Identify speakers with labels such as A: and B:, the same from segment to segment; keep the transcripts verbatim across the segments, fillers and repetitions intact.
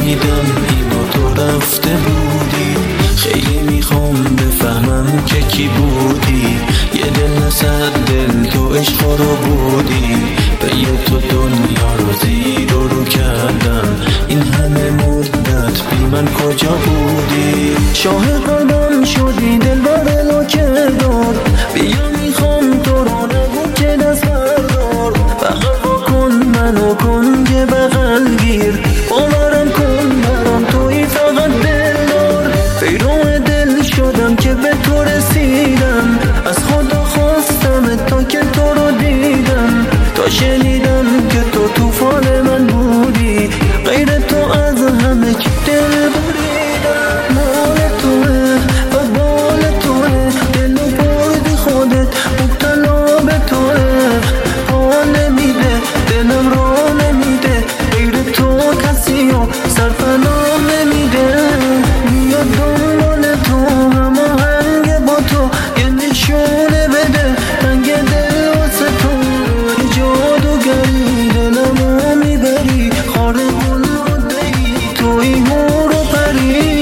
A: فهمیدم اینو تو رفته بودی. خیلی میخوام بفهمم که کی بودی. یه دل صد دل تو عشق رو بودی. به یه تو دنیا رو زیر و رو کردم. این همه مدت بی من کجا بودی؟ شاه قلبم شدی دل بر لاکردار. بیا میخوام تو رو نگو که دست بردار. فقط بکن منو کن که بغل گیر. باورم کن برام توی فقط دل دار. پیرو دل شدم که به تو رسیدم. از خدا خواستم تا که تو رو دیدم. تا شنیدم که تو طوفان من بودی. غیر تو از همه چی دل بریدم. مال توه و بال توه. دل و بردی خودت مبتلا به توه. حال نمیده دلم را نمیده. غیر تو کسی ها سرفنا نمیده. میاد دنبال تو هماهنگ با تو. یه نشونه بده تنگ دل واسه تو. یه جادوگری دلمو میبری. خارق العاده ای توی هور و پری.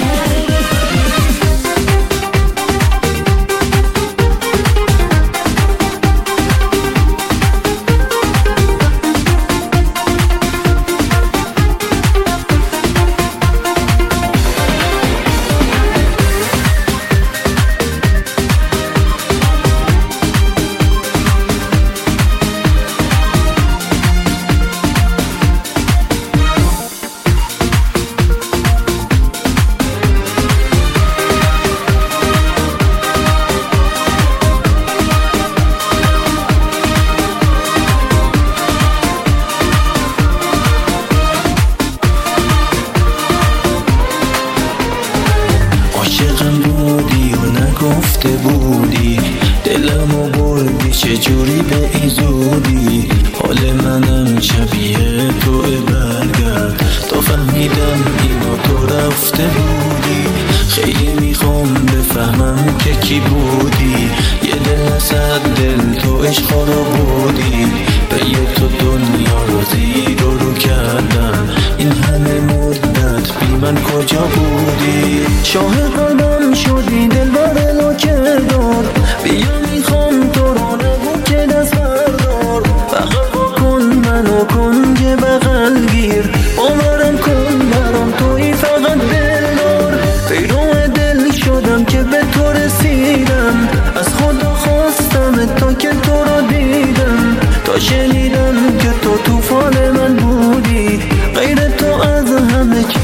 A: عاشقم بودی و نگفته بودی. دلمو بردی چجوری به این زودی. حال منم شبیه تو برگرد. تا فهمیدم اینو تو رفته بودی. خیلی میخوام بفهمم که کی بودی. یه دل صد دل تو عشق رو بودی. به یه تو دنیا رو زیر و رو کردم. این همه مدت بی من کجا بودی؟ شاه قلبم شدی دل بر لاکردار. بیا میخوام تو رو نگو که دست بردار. فقط بکن منو کن که بغل گیر. باورم کن برام توی فقط دل دار. پیرو دل شدم که به تو رسیدم. از خدا خواستم تا که تو رو دیدم. تا شنیدم که تو طوفان من بودی. غیر تو از همه